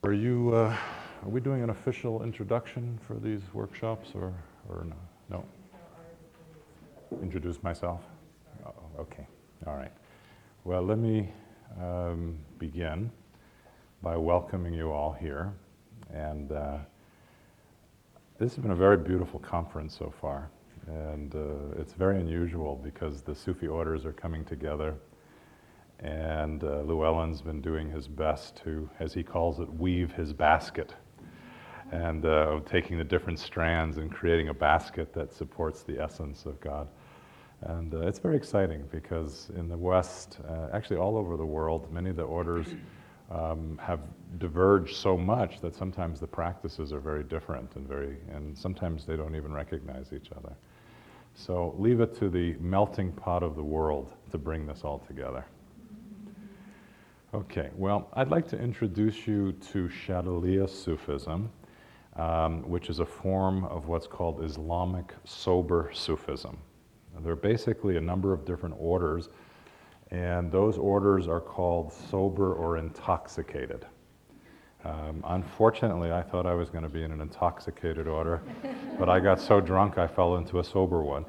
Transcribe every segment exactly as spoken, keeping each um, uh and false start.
Are you, uh, are we doing an official introduction for these workshops or, or no? No? Introduce myself? Oh, okay, all right. Well, let me um, begin by welcoming you all here. And uh, this has been a very beautiful conference so far. And uh, it's very unusual because the Sufi orders are coming together. And uh, Llewellyn's been doing his best to, as he calls it, weave his basket. And uh, taking the different strands and creating a basket that supports the essence of God. And uh, it's very exciting because in the West, uh, actually all over the world, many of the orders um, have diverged so much that sometimes the practices are very different and very, and sometimes they don't even recognize each other. So leave it to the melting pot of the world to bring this all together. Okay, well, I'd like to introduce you to Shadhaliya Sufism, um, which is a form of what's called Islamic sober Sufism. There are basically a number of different orders, and those orders are called sober or intoxicated. Um, unfortunately, I thought I was going to be in an intoxicated order, but I got so drunk I fell into a sober one.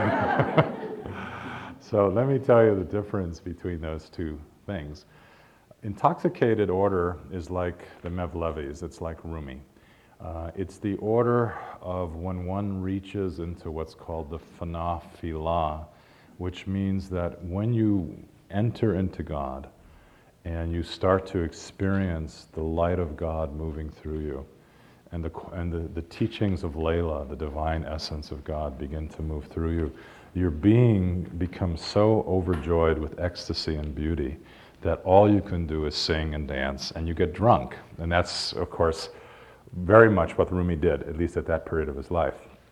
So let me tell you the difference between those two things. Intoxicated order is like the Mevlevis, it's like Rumi. Uh, it's the order of when one reaches into what's called the Fana Filah, which means that when you enter into God and you start to experience the light of God moving through you, and the, and the, the teachings of Layla, the divine essence of God, begin to move through you, your being becomes so overjoyed with ecstasy and beauty that all you can do is sing and dance, and you get drunk. And that's, of course, very much what Rumi did, at least at that period of his life.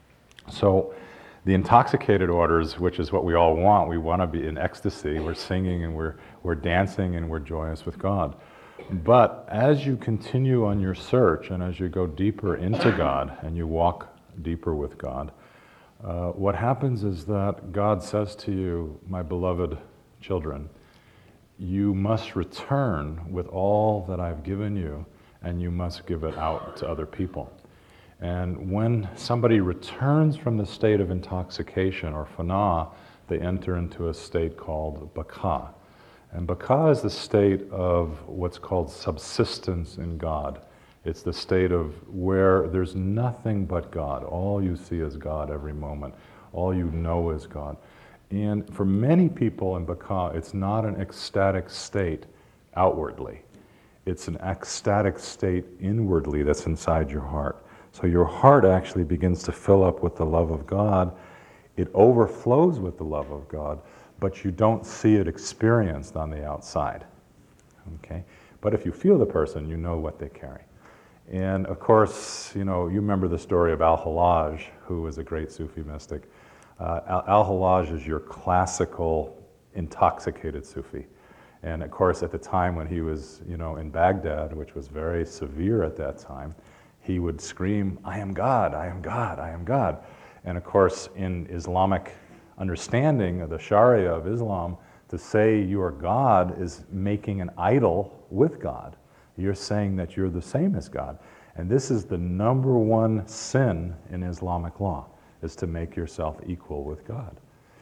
So the intoxicated orders, which is what we all want, we want to be in ecstasy, we're singing and we're, we're dancing and we're joyous with God. But as you continue on your search and as you go deeper into God and you walk deeper with God, uh, what happens is that God says to you, my beloved children, you must return with all that I've given you, and you must give it out to other people. And when somebody returns from the state of intoxication or fana, they enter into a state called baka. And baka is the state of what's called subsistence in God. It's the state of where there's nothing but God. All you see is God every moment. All you know is God. And for many people in baka, it's not an ecstatic state outwardly. It's an ecstatic state inwardly that's inside your heart. So your heart actually begins to fill up with the love of God. It overflows with the love of God, but you don't see it experienced on the outside. Okay? But if you feel the person, you know what they carry. And of course, you know, you remember the story of Al-Hallaj, who was a great Sufi mystic. Uh, Al-Hallaj is your classical intoxicated Sufi. And of course, at the time when he was, you know, in Baghdad, which was very severe at that time, he would scream, I am God, I am God, I am God. And of course, in Islamic understanding of the Sharia of Islam, to say you are God is making an idol with God. You're saying that you're the same as God. And this is the number one sin in Islamic law, is to make yourself equal with God.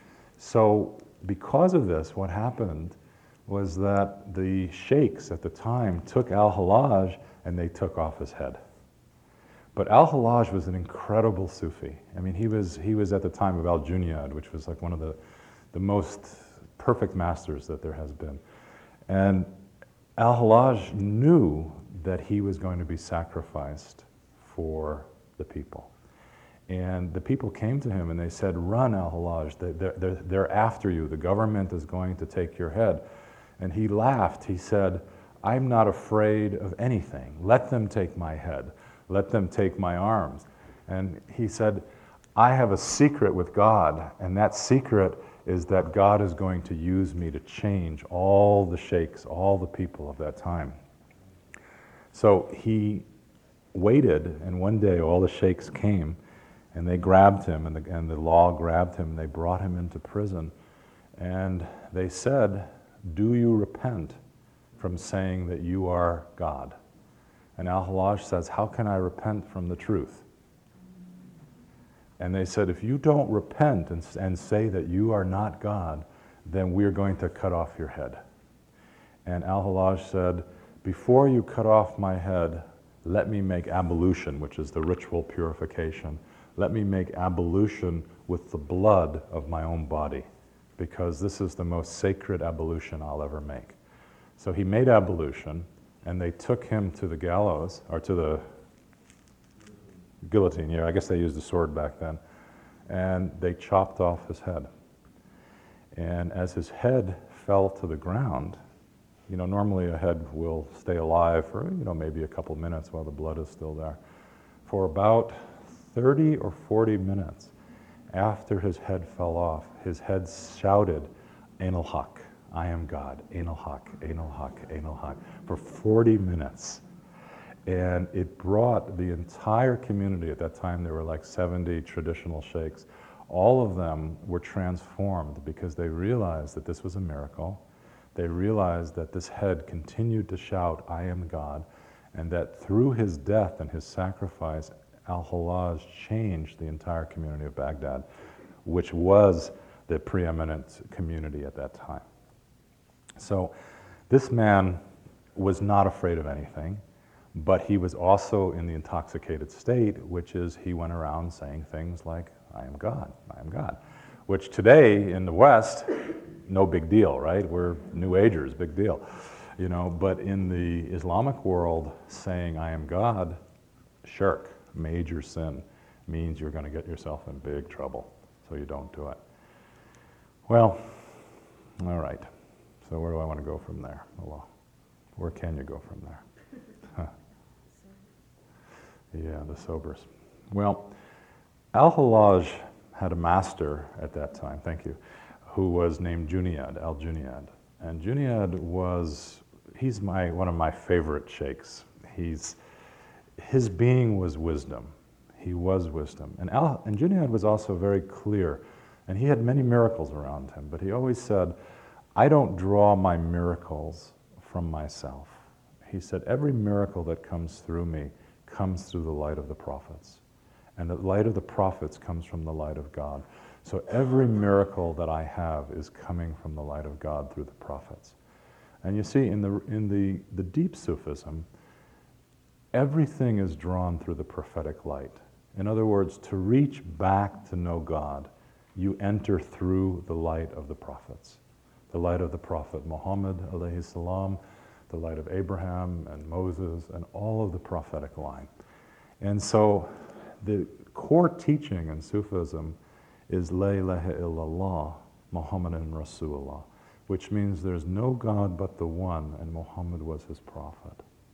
So because of this, what happened was that the sheikhs at the time took Al-Hallaj and they took off his head. But Al-Hallaj was an incredible Sufi. I mean, he was he was at the time of Al-Junayd, which was like one of the, the most perfect masters that there has been. And Al-Hallaj knew that he was going to be sacrificed for the people. And the people came to him and they said, run, Al-Hallaj, they're, they're, they're after you, the government is going to take your head. And he laughed, he said, I'm not afraid of anything. Let them take my head, let them take my arms. And he said, I have a secret with God, and that secret is that God is going to use me to change all the sheikhs, all the people of that time. So he waited, and one day all the sheikhs came, and they grabbed him, and the, and the law grabbed him, and they brought him into prison. And they said, do you repent from saying that you are God? And Al-Hallaj says, how can I repent from the truth? And they said, if you don't repent and, and say that you are not God, then we're going to cut off your head. And Al-Hallaj said, before you cut off my head, let me make ablution, which is the ritual purification. Let me make ablution with the blood of my own body, because this is the most sacred ablution I'll ever make. So he made ablution, and they took him to the gallows, or to the guillotine. Yeah, I guess they used a sword back then. And they chopped off his head. And as his head fell to the ground, you know, normally a head will stay alive for, you know, maybe a couple minutes while the blood is still there. For about thirty or forty minutes after his head fell off, his head shouted, Ein el-Haq, I am God, Ein el-Haq, Ein el-Haq, Ein el-Haq, for forty minutes. And it brought the entire community, at that time there were like seventy traditional sheikhs, all of them were transformed because they realized that this was a miracle. They realized that this head continued to shout, I am God, and that through his death and his sacrifice, Al-Hallaj changed the entire community of Baghdad, which was the preeminent community at that time. So this man was not afraid of anything, but he was also in the intoxicated state, which is he went around saying things like, I am God, I am God, which today in the West, no big deal, right? We're New Agers, big deal. You know, but in the Islamic world, saying I am God, shirk, major sin, means you're going to get yourself in big trouble, so you don't do it. Well, all right. So where do I want to go from there? Well, where can you go from there? Huh. Yeah, the sobers. Well, Al-Hallaj had a master at that time, thank you, who was named Junaid, Al-Junaid. And Junaid was, he's my one of my favorite sheikhs. He's, his being was wisdom. He was wisdom. And, Al, and Junaid was also very clear, and he had many miracles around him, but he always said, I don't draw my miracles from myself. He said, every miracle that comes through me comes through the light of the prophets. And the light of the prophets comes from the light of God. So every miracle that I have is coming from the light of God through the prophets. And you see, in the, in the, the deep Sufism, everything is drawn through the prophetic light. In other words, to reach back to know God, you enter through the light of the prophets. The light of the prophet Muhammad, alayhi salam, the light of Abraham and Moses, and all of the prophetic line. And so the core teaching in Sufism is La ilaha illallah, Muhammadan Rasulullah, which means there's no God but the one, and Muhammad was his prophet.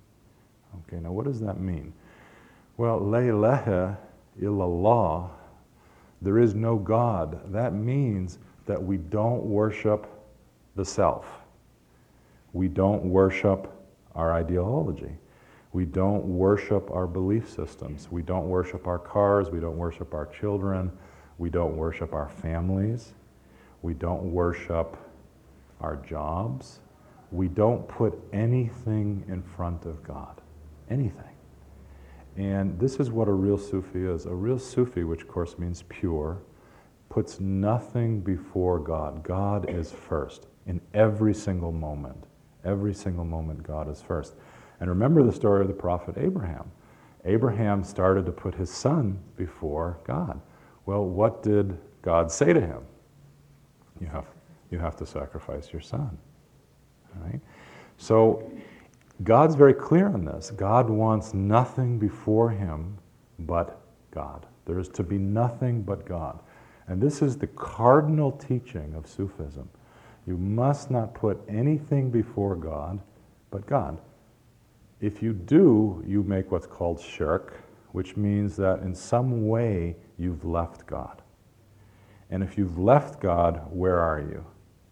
Okay, now what does that mean? Well, La ilaha illallah, there is no God. That means that we don't worship the self. We don't worship our ideology. We don't worship our belief systems. We don't worship our cars. We don't worship our children. We don't worship our families. We don't worship our jobs. We don't put anything in front of God. Anything. And this is what a real Sufi is. A real Sufi, which of course means pure, puts nothing before God. God is first in every single moment. Every single moment God is first. And remember the story of the prophet Abraham. Abraham started to put his son before God. Well, what did God say to him? You have, you have to sacrifice your son. Right? So God's very clear on this. God wants nothing before him but God. There is to be nothing but God. And this is the cardinal teaching of Sufism. You must not put anything before God but God. If you do, you make what's called shirk, which means that in some way you've left God. And if you've left God, where are you?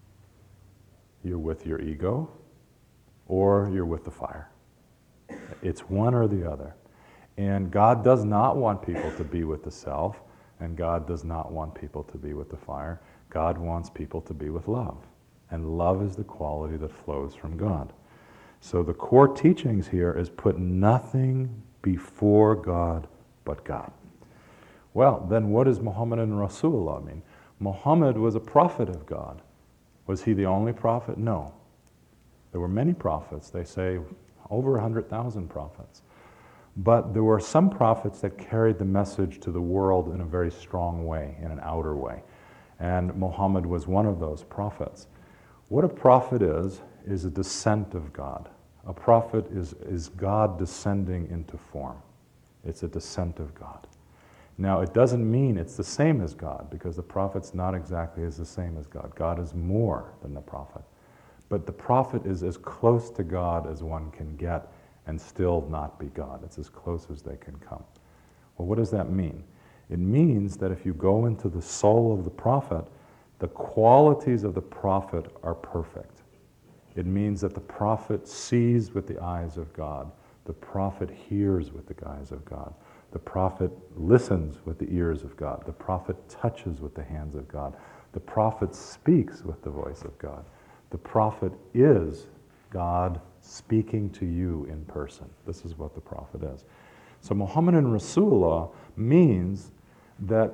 You're with your ego, or you're with the fire. It's one or the other. And God does not want people to be with the self, and God does not want people to be with the fire. God wants people to be with love. And love is the quality that flows from God. So the core teachings here is put nothing before God but God. Well, then what does Muhammadan Rasulullah mean? Muhammad was a prophet of God. Was he the only prophet? No. There were many prophets. They say over one hundred thousand prophets. But there were some prophets that carried the message to the world in a very strong way, in an outer way. And Muhammad was one of those prophets. What a prophet is, is a descent of God. A prophet is, is God descending into form. It's a descent of God. Now, it doesn't mean it's the same as God, because the prophet's not exactly as the same as God. God is more than the prophet. But the prophet is as close to God as one can get and still not be God. It's as close as they can come. Well, what does that mean? It means that if you go into the soul of the prophet, the qualities of the prophet are perfect. It means that the prophet sees with the eyes of God. The prophet hears with the eyes of God. The prophet listens with the ears of God. The prophet touches with the hands of God. The prophet speaks with the voice of God. The prophet is God speaking to you in person. This is what the prophet is. So Muhammadan Rasulullah means that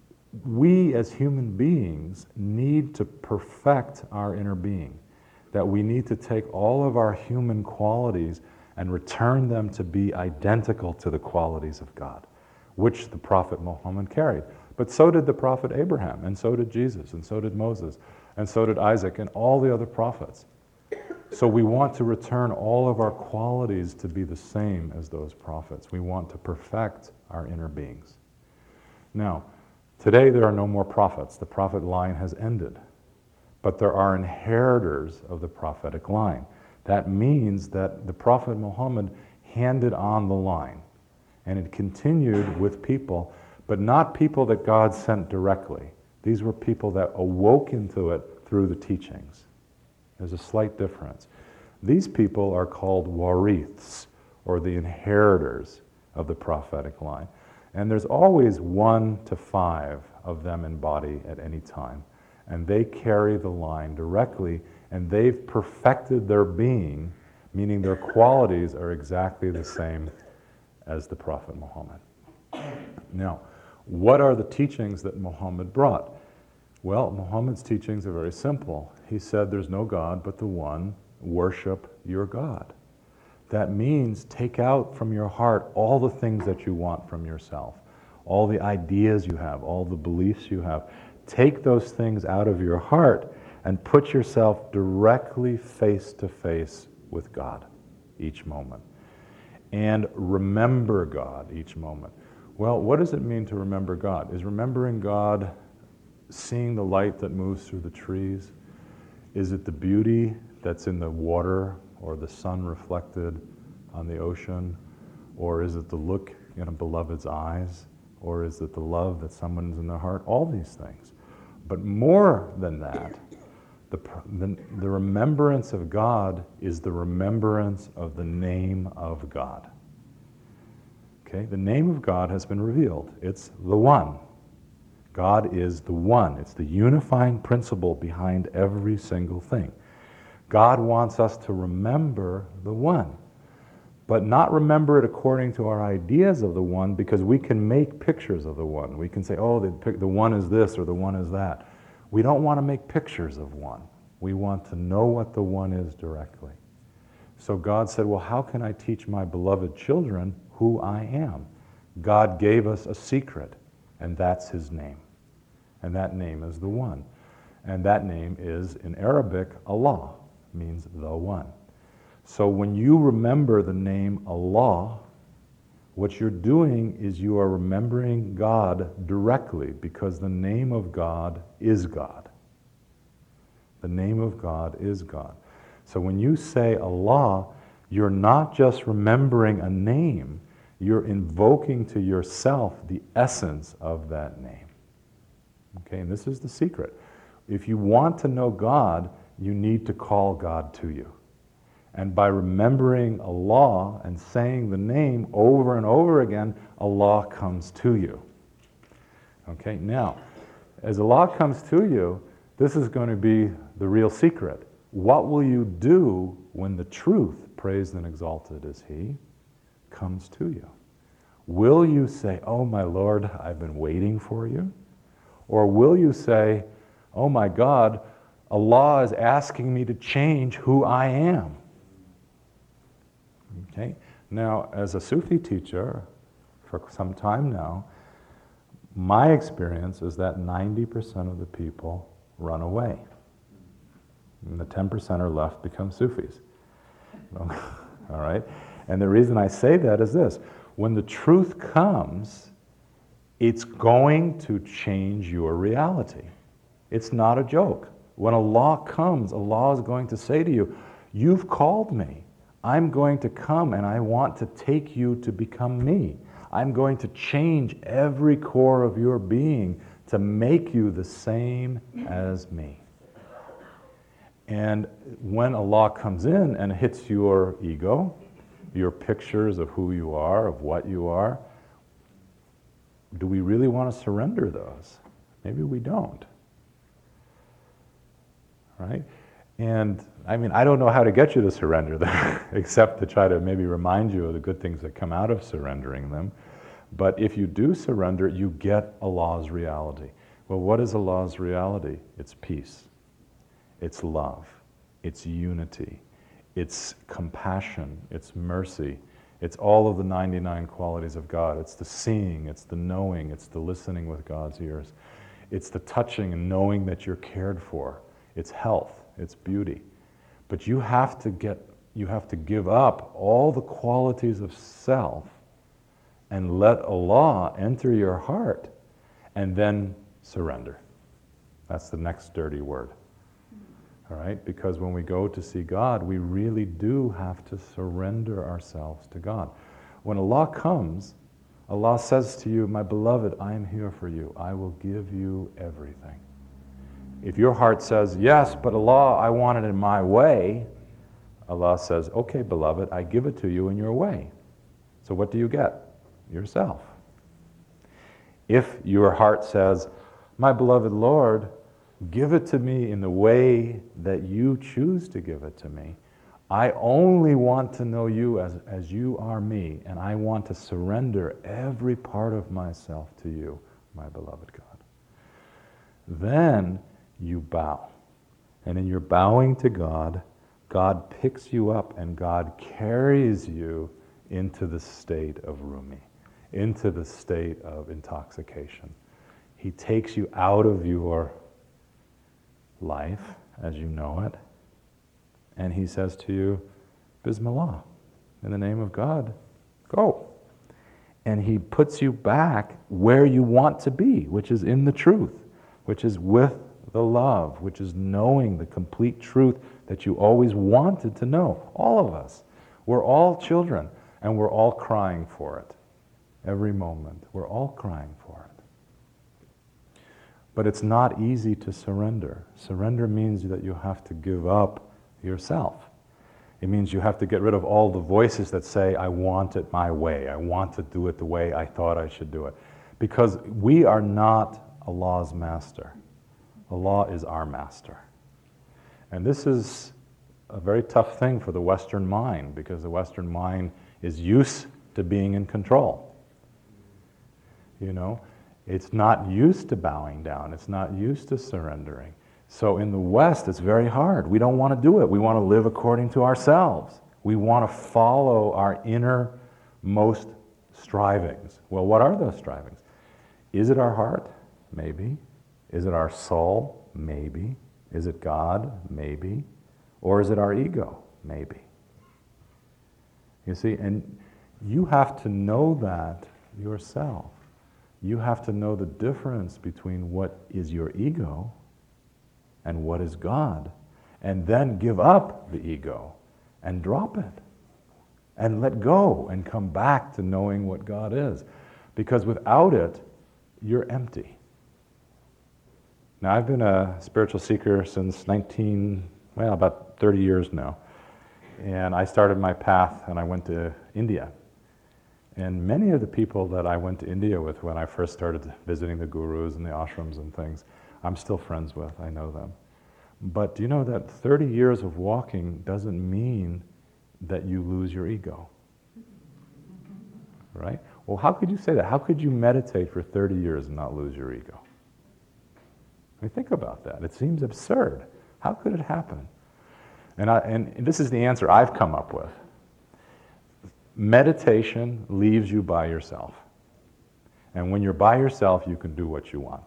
we as human beings need to perfect our inner being, that we need to take all of our human qualities and return them to be identical to the qualities of God, which the Prophet Muhammad carried. But so did the Prophet Abraham, and so did Jesus, and so did Moses, and so did Isaac, and all the other prophets. So we want to return all of our qualities to be the same as those prophets. We want to perfect our inner beings. Now, today there are no more prophets. The prophet line has ended. But there are inheritors of the prophetic line. That means that the Prophet Muhammad handed on the line, and it continued with people, but not people that God sent directly. These were people that awoke into it through the teachings. There's a slight difference. These people are called wariths, or the inheritors of the prophetic line. And there's always one to five of them in body at any time. And they carry the line directly, and they've perfected their being, meaning their qualities are exactly the same as the Prophet Muhammad. Now, what are the teachings that Muhammad brought? Well, Muhammad's teachings are very simple. He said there's no God but the one, worship your God. That means take out from your heart all the things that you want from yourself, all the ideas you have, all the beliefs you have. Take those things out of your heart and put yourself directly face to face with God each moment. And remember God each moment. Well, what does it mean to remember God? Is remembering God seeing the light that moves through the trees? Is it the beauty that's in the water or the sun reflected on the ocean? Or is it the look in a beloved's eyes? Or is it the love that someone's in their heart? All these things. But more than that, the, the, the remembrance of God is the remembrance of the name of God. Okay, the name of God has been revealed. It's the One. God is the One. It's the unifying principle behind every single thing. God wants us to remember the One, but not remember it according to our ideas of the One, because we can make pictures of the One. We can say, oh, the, the One is this or the One is that. We don't want to make pictures of One. We want to know what the One is directly. So God said, well, how can I teach my beloved children who I am? God gave us a secret, and that's His name. And that name is the One. And that name is, in Arabic, Allah, means the One. So when you remember the name Allah, what you're doing is you are remembering God directly, because the name of God is God. The name of God is God. So when you say Allah, you're not just remembering a name, you're invoking to yourself the essence of that name. Okay, and this is the secret. If you want to know God, you need to call God to you. And by remembering Allah and saying the name over and over again, Allah comes to you. Okay, now, as Allah comes to you, this is going to be the real secret. What will you do when the truth praised and exalted is He, comes to you. Will you say, oh my Lord, I've been waiting for you? Or will you say, oh my God, Allah is asking me to change who I am? Okay? Now, as a Sufi teacher for some time now, my experience is that ninety percent of the people run away. And the ten percent are left become Sufis. All right? And the reason I say that is this. When the truth comes, it's going to change your reality. It's not a joke. When Allah comes, Allah is going to say to you, you've called me. I'm going to come and I want to take you to become me. I'm going to change every core of your being to make you the same as me. And when Allah comes in and hits your ego, your pictures of who you are, of what you are, do we really want to surrender those? Maybe we don't. Right? And I mean, I don't know how to get you to surrender them, except to try to maybe remind you of the good things that come out of surrendering them. But if you do surrender, you get Allah's reality. Well, what is Allah's reality? It's peace. It's love. It's unity. It's compassion. It's mercy. It's all of the ninety-nine qualities of God. It's the seeing. It's the knowing. It's the listening with God's ears. It's the touching and knowing that you're cared for. It's health. It's beauty. But you have to get, you have to give up all the qualities of self and let Allah enter your heart and then surrender. That's the next dirty word. All right? Because when we go to see God, we really do have to surrender ourselves to God. When Allah comes, Allah says to you, my beloved, I am here for you. I will give you everything. If your heart says, yes, but Allah, I want it in my way, Allah says, okay, beloved, I give it to you in your way. So what do you get? Yourself. If your heart says, my beloved Lord, give it to me in the way that you choose to give it to me, I only want to know you as, as you are me, and I want to surrender every part of myself to you, my beloved God. Then you bow. And in your bowing to God, God picks you up and God carries you into the state of Rumi, into the state of intoxication. He takes you out of your life as you know it, and he says to you, Bismillah, in the name of God, go. And he puts you back where you want to be, which is in the truth, which is with the love, which is knowing the complete truth that you always wanted to know. All of us. We're all children, and we're all crying for it. Every moment. We're all crying for it. But it's not easy to surrender. Surrender means that you have to give up yourself. It means you have to get rid of all the voices that say, I want it my way. I want to do it the way I thought I should do it. Because we are not Allah's master. Allah is our master. And this is a very tough thing for the Western mind, because the Western mind is used to being in control. You know, it's not used to bowing down. It's not used to surrendering. So in the West, it's very hard. We don't want to do it. We want to live according to ourselves. We want to follow our innermost strivings. Well, what are those strivings? Is it our heart? Maybe. Is it our soul? Maybe. Is it God? Maybe. Or is it our ego? Maybe. You see, and you have to know that yourself. You have to know the difference between what is your ego and what is God, and then give up the ego and drop it and let go and come back to knowing what God is. Because without it, you're empty. Now, I've been a spiritual seeker since nineteen, well, about thirty years now. And I started my path and I went to India. And many of the people that I went to India with when I first started visiting the gurus and the ashrams and things, I'm still friends with, I know them. But do you know that thirty years of walking doesn't mean that you lose your ego. Right? Well, how could you say that? How could you meditate for thirty years and not lose your ego? I mean, think about that. It seems absurd. How could it happen? And, I, and this is the answer I've come up with. Meditation leaves you by yourself. And when you're by yourself, you can do what you want.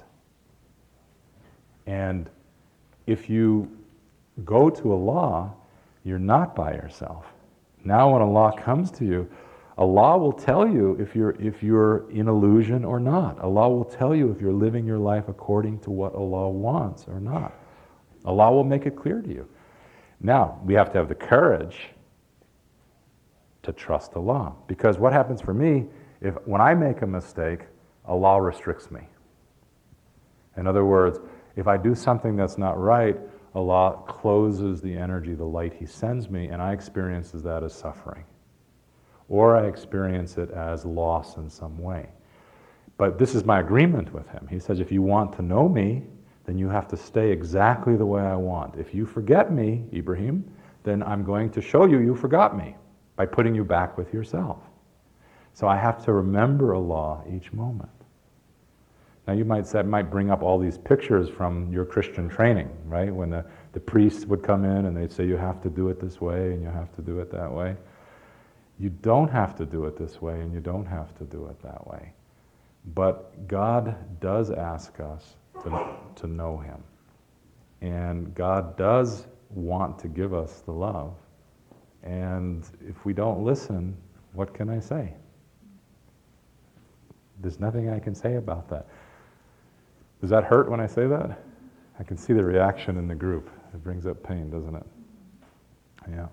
And if you go to Allah, you're not by yourself. Now when Allah comes to you, Allah will tell you if you're, if you're in illusion or not. Allah will tell you if you're living your life according to what Allah wants or not. Allah will make it clear to you. Now, we have to have the courage to trust Allah. Because what happens for me, if when I make a mistake, Allah restricts me. In other words, if I do something that's not right, Allah closes the energy, the light He sends me, and I experience that as suffering. Or I experience it as loss in some way. But this is my agreement with Him. He says, if you want to know me, then you have to stay exactly the way I want. If you forget me, Ibrahim, then I'm going to show you you forgot me by putting you back with yourself. So I have to remember Allah each moment. Now you might say, might bring up all these pictures from your Christian training, right? When the, the priests would come in and they'd say, you have to do it this way and you have to do it that way. You don't have to do it this way and you don't have to do it that way. But God does ask us to, to know Him. And God does want to give us the love. And if we don't listen, what can I say? There's nothing I can say about that. Does that hurt when I say that? I can see the reaction in the group. It brings up pain, doesn't it? Yeah.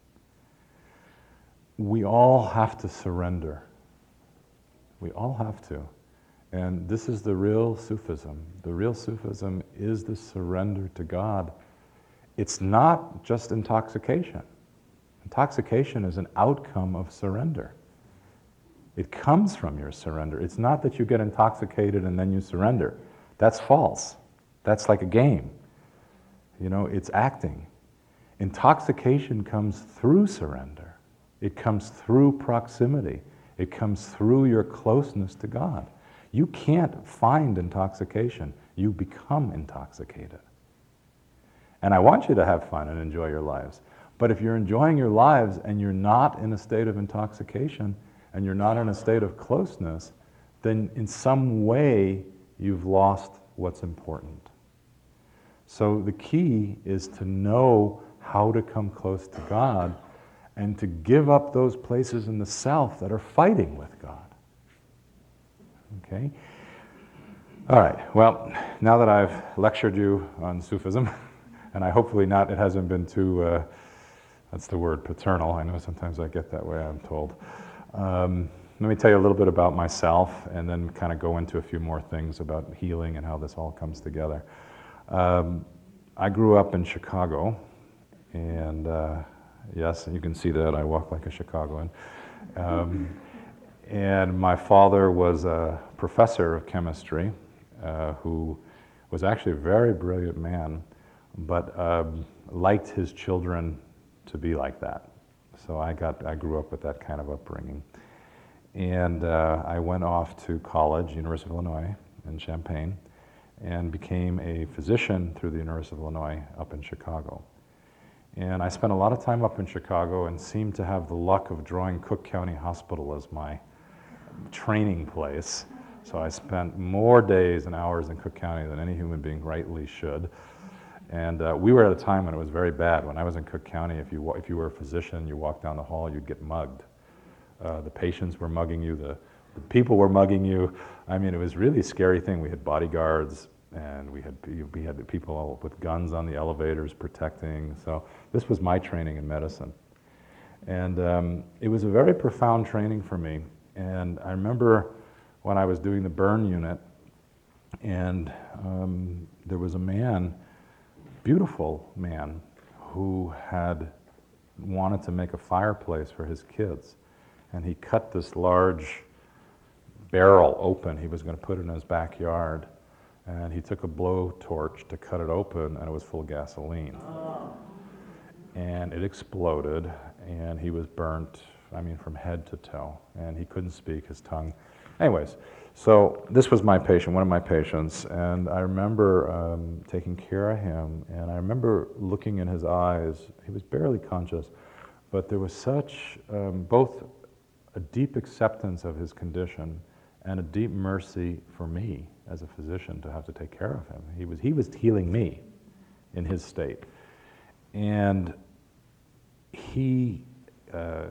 We all have to surrender. We all have to. And this is the real Sufism. The real Sufism is the surrender to God. It's not just intoxication. Intoxication is an outcome of surrender. It comes from your surrender. It's not that you get intoxicated and then you surrender. That's false. That's like a game. You know, it's acting. Intoxication comes through surrender. It comes through proximity. It comes through your closeness to God. You can't find intoxication. You become intoxicated. And I want you to have fun and enjoy your lives. But if you're enjoying your lives and you're not in a state of intoxication and you're not in a state of closeness, then in some way you've lost what's important. So the key is to know how to come close to God and to give up those places in the self that are fighting with God. Okay? All right, well, now that I've lectured you on Sufism, and I hopefully not, it hasn't been too, uh, that's the word, paternal. I know sometimes I get that way, I'm told. Um, let me tell you a little bit about myself and then kind of go into a few more things about healing and how this all comes together. Um, I grew up in Chicago, and uh, yes, you can see that I walk like a Chicagoan. Um, and my father was a professor of chemistry uh, who was actually a very brilliant man, but um, liked his children to be like that. So I got, I grew up with that kind of upbringing. And uh, I went off to college, University of Illinois in Champaign, and became a physician through the University of Illinois up in Chicago. And I spent a lot of time up in Chicago and seemed to have the luck of drawing Cook County Hospital as my training place. So I spent more days and hours in Cook County than any human being rightly should. And uh, we were at a time when it was very bad. When I was in Cook County, if you, if you were a physician, you walked down the hall, you'd get mugged. Uh, the patients were mugging you, the, the people were mugging you. I mean, it was a really scary thing. We had bodyguards, and we had, we had people with guns on the elevators protecting. So this was my training in medicine. And um, it was a very profound training for me. And I remember when I was doing the burn unit, and um, there was a man, beautiful man, who had wanted to make a fireplace for his kids. And he cut this large barrel open. He was going to put it in his backyard. And he took a blowtorch to cut it open, and it was full of gasoline. Oh. And it exploded, and he was burnt, I mean, from head to toe, and he couldn't speak, his tongue. Anyways, so this was my patient, one of my patients, and I remember um, taking care of him, and I remember looking in his eyes. He was barely conscious, but there was such, um, both a deep acceptance of his condition and a deep mercy for me as a physician to have to take care of him. He was, he was healing me in his state. And he, uh,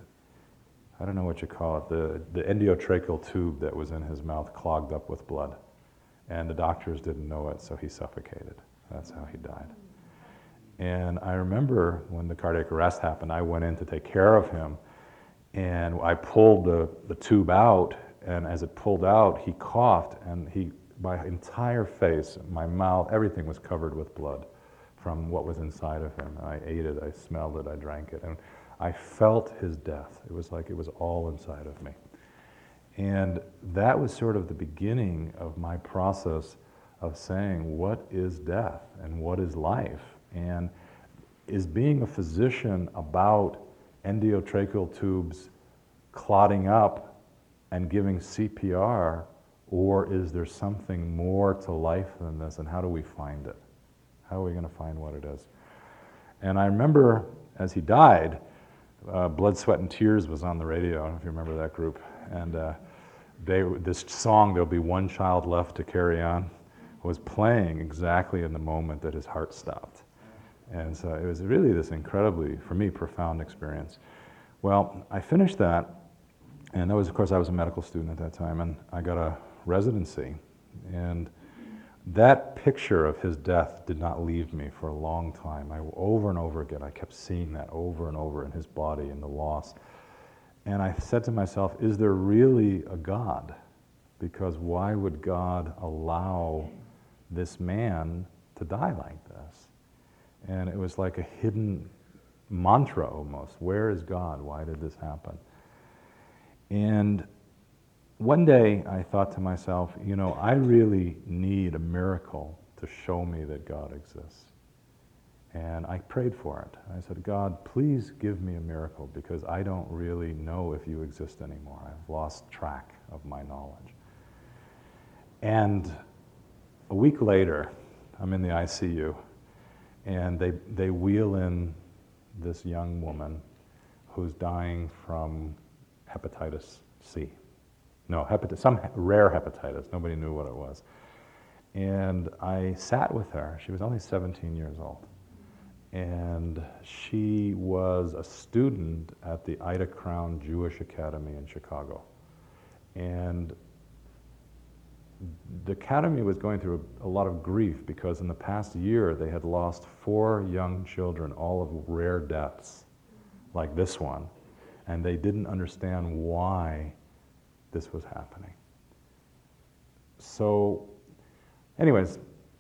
I don't know what you call it, the, the endotracheal tube that was in his mouth clogged up with blood. And the doctors didn't know it, so he suffocated. That's how he died. And I remember when the cardiac arrest happened, I went in to take care of him, and I pulled the, the tube out, and as it pulled out, he coughed, and he, my entire face, my mouth, everything was covered with blood from what was inside of him. I ate it, I smelled it, I drank it, and I felt his death. It was like it was all inside of me. And that was sort of the beginning of my process of saying, what is death and what is life? And is being a physician about endotracheal tubes clotting up and giving C P R, or is there something more to life than this, and how do we find it? How are we going to find what it is? And I remember as he died, uh, Blood, Sweat, and Tears was on the radio. I don't know if you remember that group. And uh, they, this song, There'll Be One Child Left to Carry On, was playing exactly in the moment that his heart stopped. And so it was really this incredibly, for me, profound experience. Well, I finished that, and that was, of course, I was a medical student at that time, and I got a residency. And that picture of his death did not leave me for a long time. I, over and over again, I kept seeing that over and over in his body and the loss. And I said to myself, is there really a God? Because why would God allow this man to die like this? And it was like a hidden mantra almost. Where is God? Why did this happen? And one day I thought to myself, you know, I really need a miracle to show me that God exists. And I prayed for it. I said, God, please give me a miracle, because I don't really know if you exist anymore. I've lost track of my knowledge. And a week later, I'm in the I C U, and they, they wheel in this young woman who's dying from hepatitis C. No, hepatitis, some rare hepatitis. Nobody knew what it was. And I sat with her. She was only seventeen years old. And she was a student at the Ida Crown Jewish Academy in Chicago. And the academy was going through a, a lot of grief, because in the past year they had lost four young children, all of rare deaths, like this one. And they didn't understand why this was happening. So, anyways,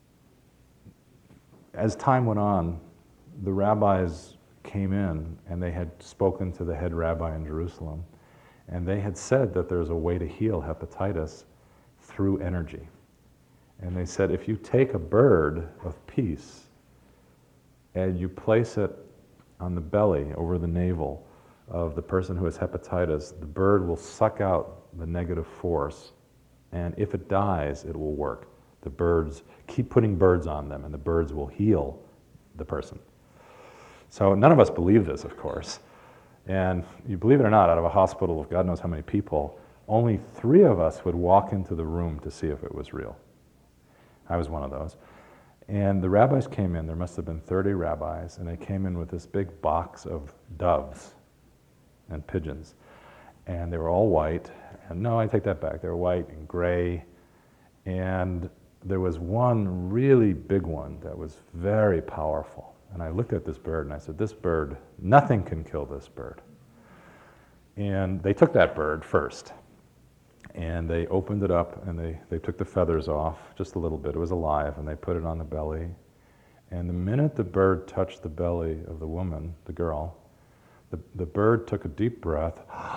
as time went on, the rabbis came in, and they had spoken to the head rabbi in Jerusalem, and they had said that there's a way to heal hepatitis through energy. And they said, if you take a bird of peace and you place it on the belly, over the navel of the person who has hepatitis, the bird will suck out the negative force, and if it dies, it will work. The birds, keep putting birds on them, and the birds will heal the person. So none of us believe this, of course. And you believe it or not, out of a hospital of God knows how many people, only three of us would walk into the room to see if it was real. I was one of those. And the rabbis came in, there must have been thirty rabbis, and they came in with this big box of doves and pigeons. And they were all white, and no, I take that back, they were white and gray, and there was one really big one that was very powerful. And I looked at this bird and I said, this bird, nothing can kill this bird. And they took that bird first, and they opened it up, and they, they took the feathers off just a little bit. It was alive, and they put it on the belly. And the minute the bird touched the belly of the woman, the girl, the, the bird took a deep breath,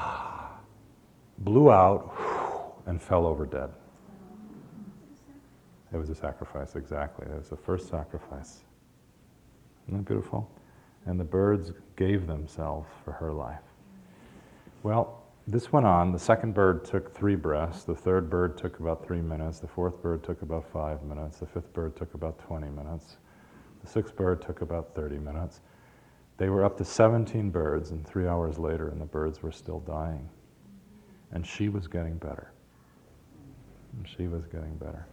blew out, and fell over dead. It was a sacrifice, exactly. It was the first sacrifice. Isn't that beautiful? and the birds gave themselves for her life. Well, this went on. The second bird took three breaths. The third bird took about three minutes. The fourth bird took about five minutes. The fifth bird took about twenty minutes. The sixth bird took about thirty minutes. They were up to seventeen birds, and three hours later, and the birds were still dying. And she was getting better. And she was getting better.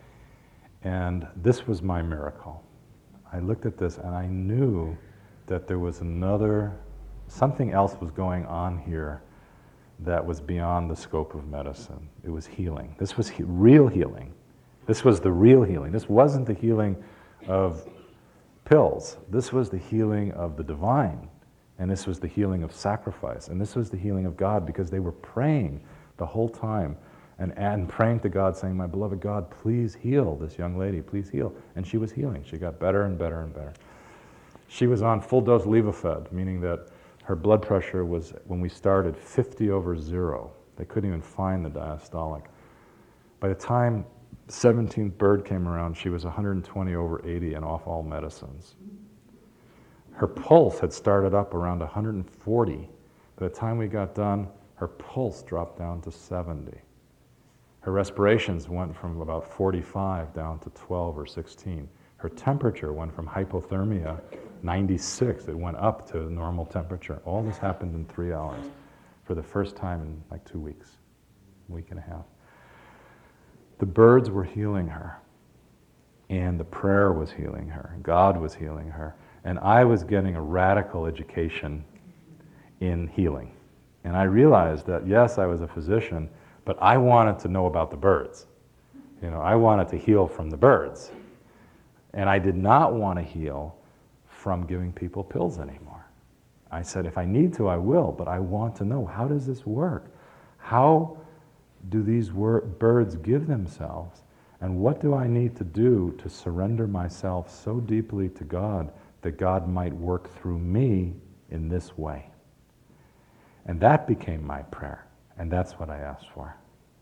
And this was my miracle. I looked at this and I knew that there was another, something else was going on here that was beyond the scope of medicine. It was healing. This was he- real healing. This was the real healing. This wasn't the healing of pills. This was the healing of the divine. And this was the healing of sacrifice. And this was the healing of God, because they were praying the whole time and, and praying to God, saying, my beloved God, please heal this young lady, please heal. And she was healing. She got better and better and better. She was on full dose Levophed, meaning that her blood pressure was, when we started, fifty over zero. They couldn't even find the diastolic. By the time the seventeenth bird came around, she was one hundred twenty over eighty and off all medicines. Her pulse had started up around one hundred forty. By the time we got done, her pulse dropped down to seventy. Her respirations went from about forty-five down to twelve or sixteen. Her temperature went from hypothermia, ninety-six, it went up to normal temperature. All this happened in three hours for the first time in like two weeks, a week and a half. The birds were healing her, and the prayer was healing her, God was healing her, and I was getting a radical education in healing. And I realized that, yes, I was a physician, but I wanted to know about the birds. You know, I wanted to heal from the birds. And I did not want to heal from giving people pills anymore. I said, if I need to, I will, but I want to know, how does this work? How do these wor- birds give themselves? And what do I need to do to surrender myself so deeply to God that God might work through me in this way? And that became my prayer, and that's what I asked for.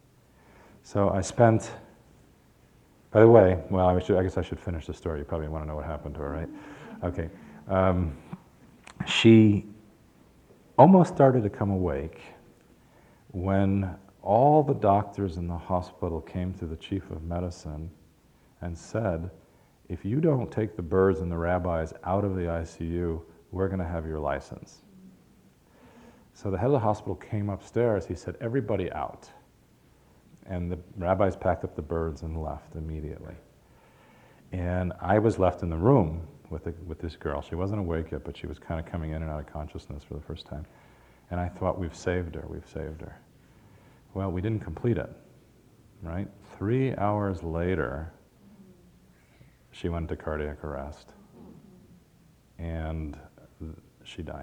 So I spent, by the way, well, I, should, I guess I should finish the story. You probably want to know what happened to her, right? Okay. Um, she almost started to come awake when all the doctors in the hospital came to the chief of medicine and said, if you don't take the birds and the rabbis out of the I C U, we're going to have your license. So the head of the hospital came upstairs. He said, everybody out. And the rabbis packed up the birds and left immediately. And I was left in the room with, the, with this girl. She wasn't awake yet, but she was kind of coming in and out of consciousness for the first time. And I thought, we've saved her, we've saved her. Well, we didn't complete it, right? Three hours later, she went into cardiac arrest, and she died.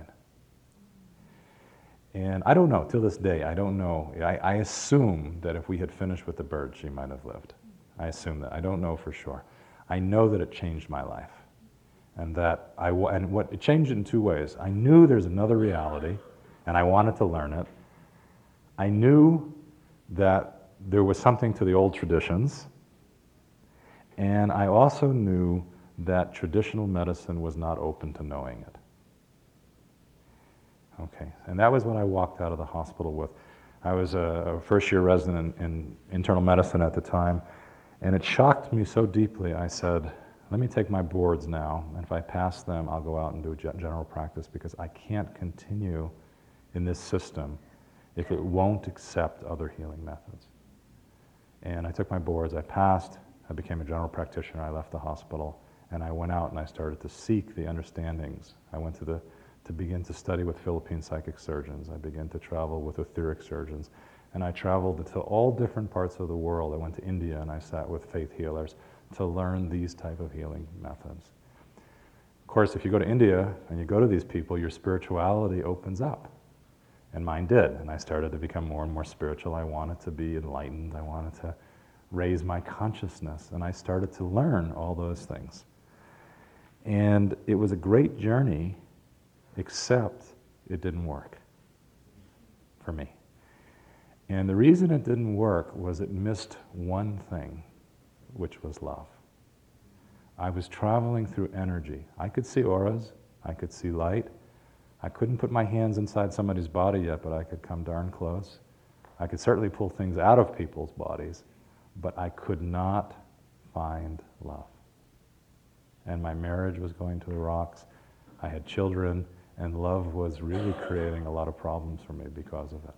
And I don't know, till this day, I don't know. I, I assume that if we had finished with the bird, she might have lived. I assume that. I don't know for sure. I know that it changed my life. And that I, and what, it changed it in two ways. I knew there's another reality, and I wanted to learn it. I knew that there was something to the old traditions, and I also knew that traditional medicine was not open to knowing it. Okay, and that was what I walked out of the hospital with. I was a first-year resident in, in internal medicine at the time, and it shocked me so deeply. I said, let me take my boards now, and if I pass them, I'll go out and do general practice, because I can't continue in this system if it won't accept other healing methods. And I took my boards, I passed, I became a general practitioner, I left the hospital, and I went out and I started to seek the understandings. I went to the to begin to study with Philippine psychic surgeons. I began to travel with etheric surgeons. And I traveled to all different parts of the world. I went to India and I sat with faith healers to learn these type of healing methods. Of course, if you go to India and you go to these people, your spirituality opens up. And mine did. And I started to become more and more spiritual. I wanted to be enlightened. I wanted to raise my consciousness. And I started to learn all those things. And it was a great journey, except it didn't work for me. And the reason it didn't work was it missed one thing, which was love. I was traveling through energy. I could see auras, I could see light. I couldn't put my hands inside somebody's body yet, but I could come darn close. I could certainly pull things out of people's bodies, but I could not find love. And my marriage was going to the rocks. I had children, and love was really creating a lot of problems for me because of it.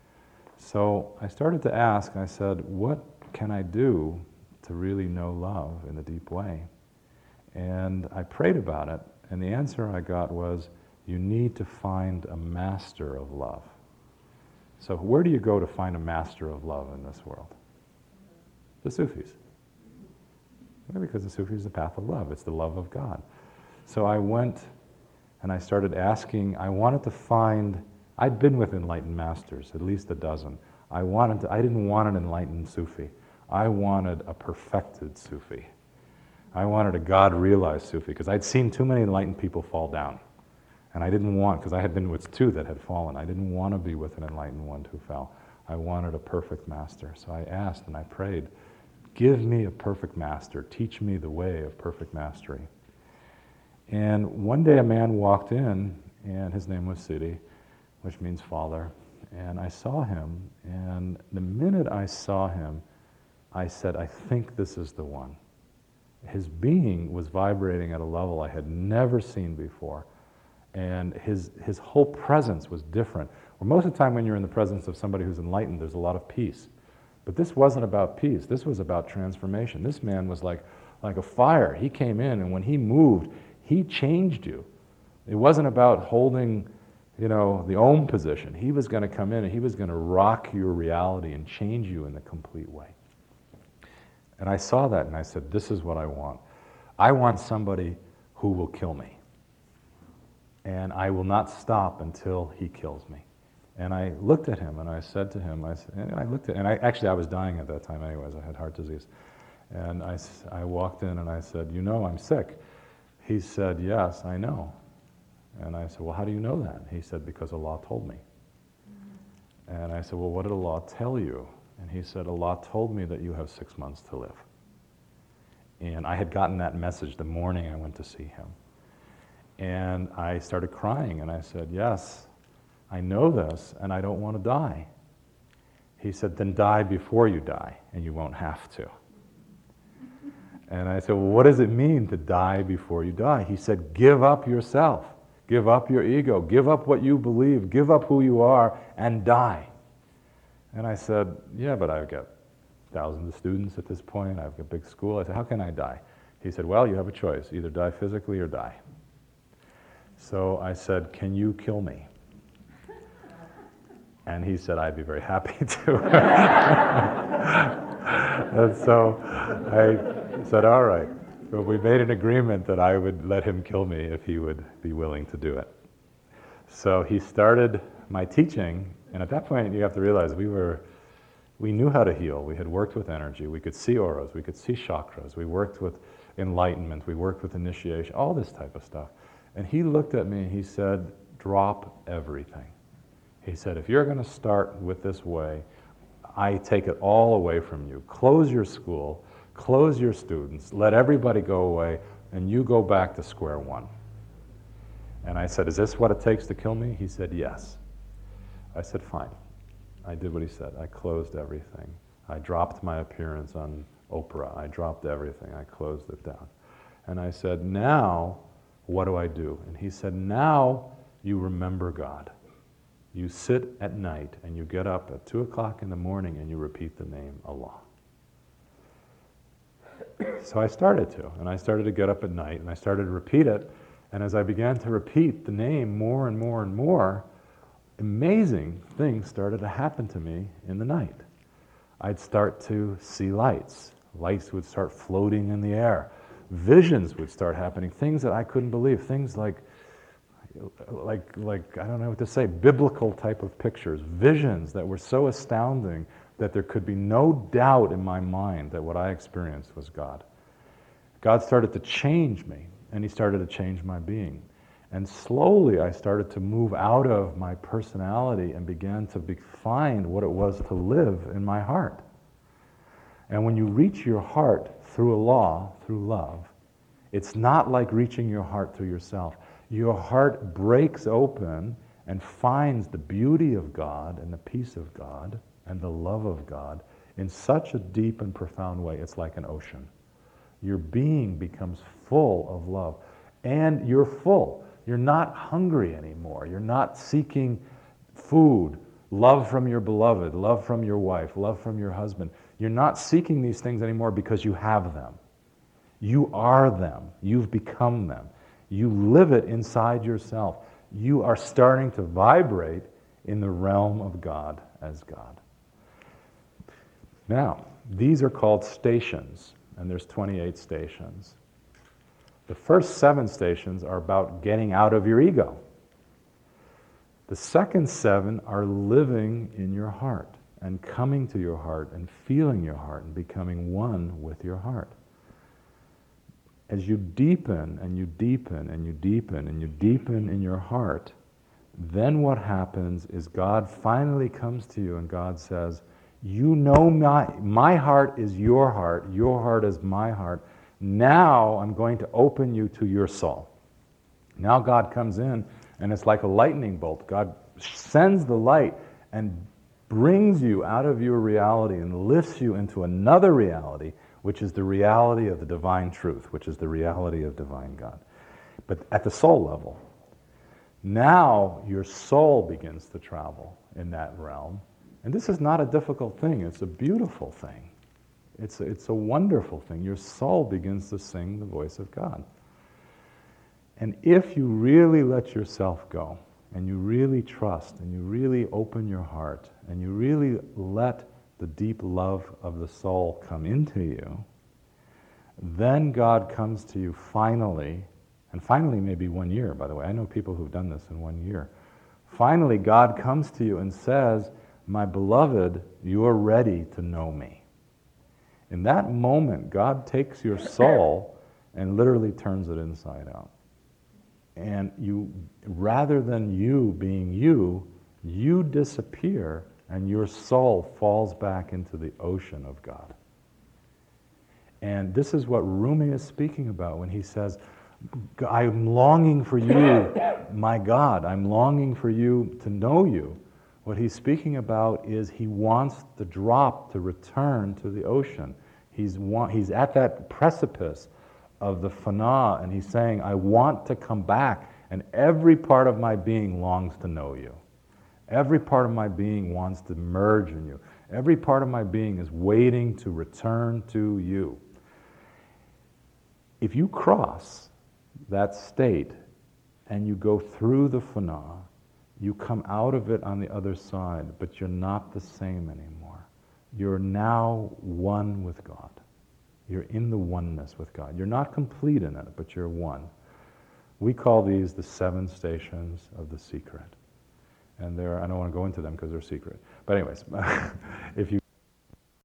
So I started to ask, I said, what can I do to really know love in a deep way? And I prayed about it, and the answer I got was, you need to find a master of love. So where do you go to find a master of love in this world? The Sufis. Because the Sufis is the path of love. It's the love of God. So I went and I started asking, I wanted to find, I'd been with enlightened masters, at least a dozen. I wanted to, I didn't want an enlightened Sufi. I wanted a perfected Sufi. I wanted a God-realized Sufi, because I'd seen too many enlightened people fall down. And I didn't want, because I had been with two that had fallen, I didn't want to be with an enlightened one who fell. I wanted a perfect master. So I asked and I prayed, give me a perfect master. Teach me the way of perfect mastery. And one day a man walked in, and his name was Siddhi, which means father. And I saw him, and the minute I saw him, I said, I think this is the one. His being was vibrating at a level I had never seen before. And his, his whole presence was different. Well, most of the time when you're in the presence of somebody who's enlightened, there's a lot of peace. But this wasn't about peace. This was about transformation. This man was like, like a fire. He came in, and when he moved, he changed you. It wasn't about holding, you know, the Om position. He was going to come in, and he was going to rock your reality and change you in a complete way. And I saw that, and I said, this is what I want. I want somebody who will kill me. And I will not stop until he kills me. And I looked at him, and I said to him, I, and I looked at, and I actually I was dying at that time anyways, I had heart disease. And I, I walked in and I said, you know I'm sick. He said, yes, I know. And I said, well, how do you know that? He said, because Allah told me. And I said, well, what did Allah tell you? And he said, Allah told me that you have six months to live. And I had gotten that message the morning I went to see him. And I started crying, and I said, yes, I know this, and I don't want to die. He said, then die before you die, and you won't have to. And I said, well, what does it mean to die before you die? He said, give up yourself, give up your ego, give up what you believe, give up who you are, and die. And I said, yeah, but I've got thousands of students at this point, I've got a big school. I said, how can I die? He said, well, you have a choice, either die physically or die. So I said, can you kill me? And he said, I'd be very happy to. And so I said, all right. So we made an agreement that I would let him kill me if he would be willing to do it. So he started my teaching, and at that point you have to realize we were, we knew how to heal. We had worked with energy. We could see auras. We could see chakras. We worked with enlightenment. We worked with initiation, all this type of stuff. And he looked at me and he said, drop everything. He said, if you're going to start with this way, I take it all away from you. Close your school, close your students, let everybody go away, and you go back to square one. And I said, is this what it takes to kill me? He said, yes. I said, fine. I did what he said. I closed everything. I dropped my appearance on Oprah. I dropped everything. I closed it down. And I said, now, what do I do? And he said, now you remember God. You sit at night and you get up at two o'clock in the morning and you repeat the name Allah. So I started to, and I started to get up at night and I started to repeat it. And as I began to repeat the name more and more and more, amazing things started to happen to me in the night. I'd start to see lights. Lights would start floating in the air. Visions would start happening, things that I couldn't believe, things like, like, like I don't know what to say, biblical type of pictures, visions that were so astounding that there could be no doubt in my mind that what I experienced was God. God started to change me, and he started to change my being. And slowly I started to move out of my personality and began to be, find what it was to live in my heart. And when you reach your heart through Allah, through love, it's not like reaching your heart through yourself. your heart breaks open and finds the beauty of God and the peace of God and the love of God in such a deep and profound way. It's like an ocean. Your being becomes full of love. And you're full. You're not hungry anymore. You're not seeking food, love from your beloved, love from your wife, love from your husband. You're not seeking these things anymore because you have them. You are them. You've become them. You live it inside yourself. You are starting to vibrate in the realm of God as God. Now, these are called stations, and there's twenty-eight stations. The first seven stations are about getting out of your ego. The second seven are living in your heart and coming to your heart and feeling your heart and becoming one with your heart. As you deepen and you deepen and you deepen and you deepen in your heart, then what happens is God finally comes to you and God says, you know my, my heart is your heart, your heart is my heart. Now I'm going to open you to your soul. Now God comes in and it's like a lightning bolt. God sends the light and brings you out of your reality and lifts you into another reality, which is the reality of the divine truth, which is the reality of divine God. But at the soul level, now your soul begins to travel in that realm. And this is not a difficult thing. It's a beautiful thing. It's a, it's a wonderful thing. Your soul begins to sing the voice of God. And if you really let yourself go, and you really trust, and you really open your heart, and you really let the deep love of the soul come into you, then God comes to you finally, and finally maybe one year, by the way. I know people who've done this in one year. Finally, God comes to you and says, my beloved, you are ready to know me. In that moment, God takes your soul and literally turns it inside out. And you, rather than you being you, you disappear and your soul falls back into the ocean of God. And this is what Rumi is speaking about when he says, I'm longing for you, my God, I'm longing for you to know you. What he's speaking about is he wants the drop to return to the ocean. He's, want, he's at that precipice of the fana, and he's saying, I want to come back, and every part of my being longs to know you. Every part of my being wants to merge in you. Every part of my being is waiting to return to you. If you cross that state and you go through the fana, you come out of it on the other side, but you're not the same anymore. You're now one with God. You're in the oneness with God. You're not complete in it, but you're one. We call these the seven stations of the secret. And there, I don't want to go into them because they're secret. But anyways, if you